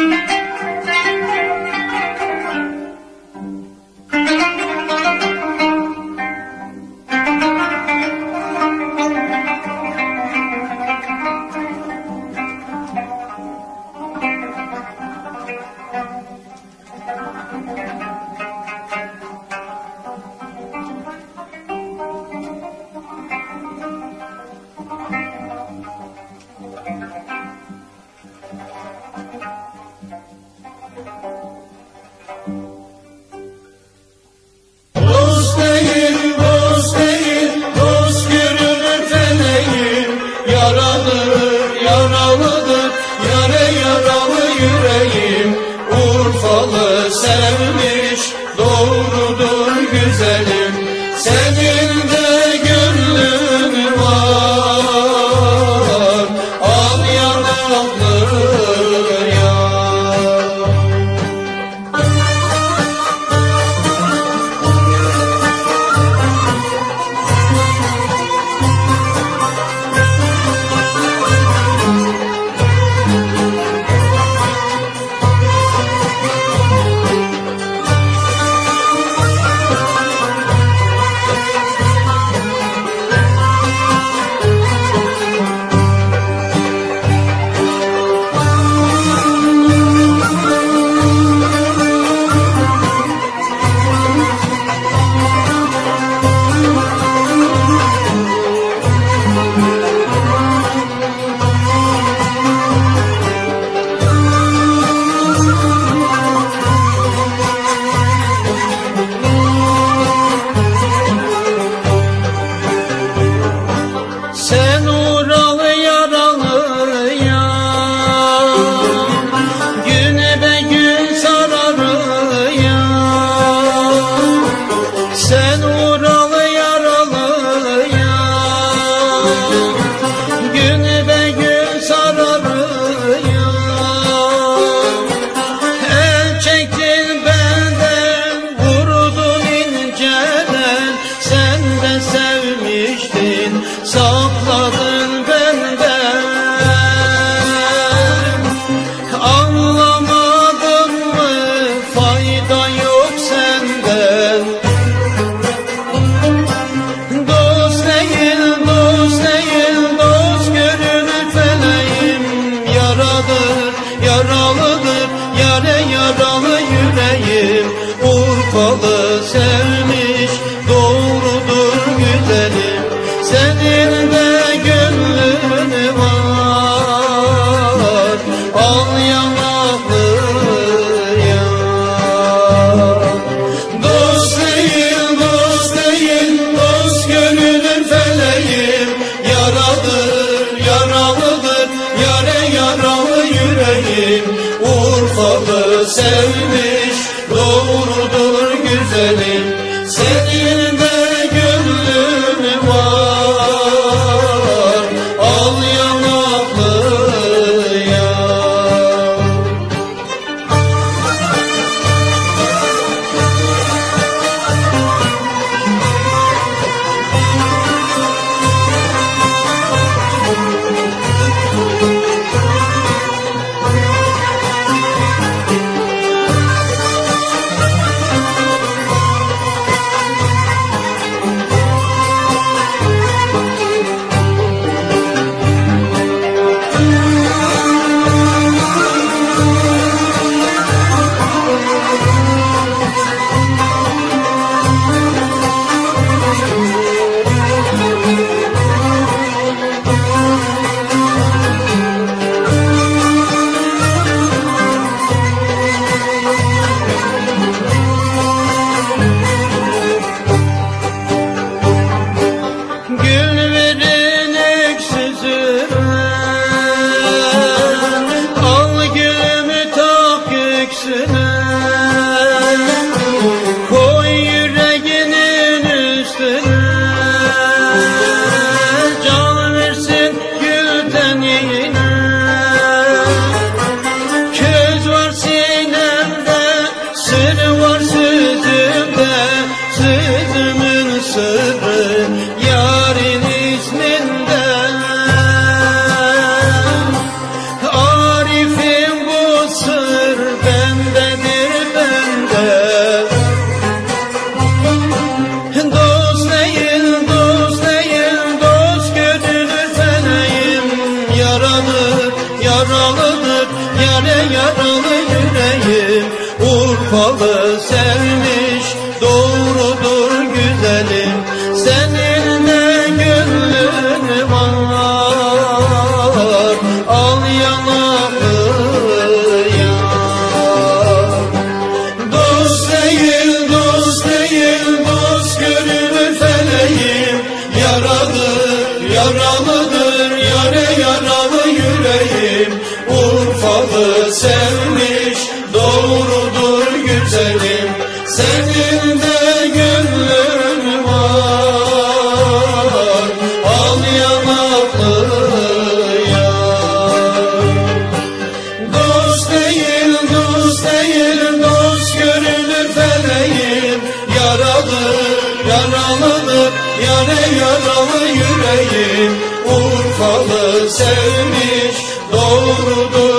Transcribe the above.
Yaralıdır yare yaralı yüreğim, Urfalı sevmiş doğrudur güzelim. Senin de gönlün var, al yanaklı yar. Sen Uralı yaralı yar, güne be gün sararı yar. Sen Uralı yaralı yar, güne be gün sararı yar. El çektin benden, vurdun inceden, sen de sevmiştin, sakladın benden. Anlamadın mı, fayda yok senden. Dost değil, dost değil, dost görünür feleğim. Yaradır, yaralıdır, yare yaralı yüreğim. Urfalı sevmiş, doğrudur güzelim. Senin de gönlün var, al yanaklı yar. Dost değil, dost değil, dost gönlün feleğim. Yaradır, yaralıdır, yare yaralı yüreğim. Urfalı sevmiş, doğrudur güzelim. Senin de gönlün var, al yanaklı yar. yaralıdır, yare yaralı yüreğim. Urfalı sevmiş, doğrudur